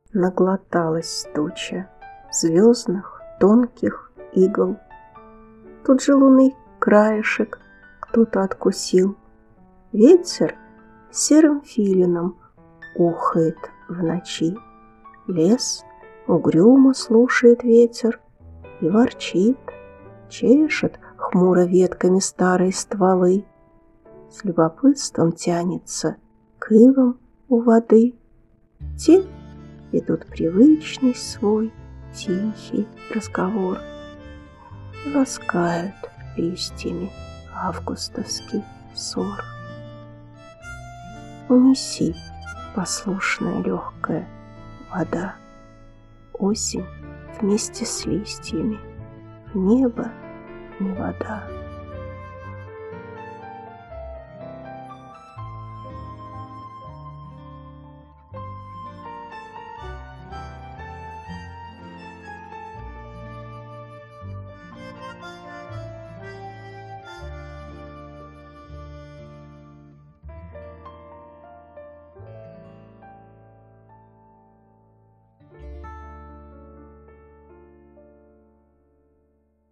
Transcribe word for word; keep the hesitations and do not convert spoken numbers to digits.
Наглоталась туча звездных тонких игл. Тут же луны краешек кто-то откусил. Ветер серым филином ухает в ночи. Лес угрюмо слушает ветер и ворчит, чешет хмуро ветками старые стволы. С любопытством тянется к ивам у воды. Те ведут привычный свой тихий разговор и ласкают листьями августовский сор. Унеси, послушная легкая вода, осень вместе с листьями, в небо не вода.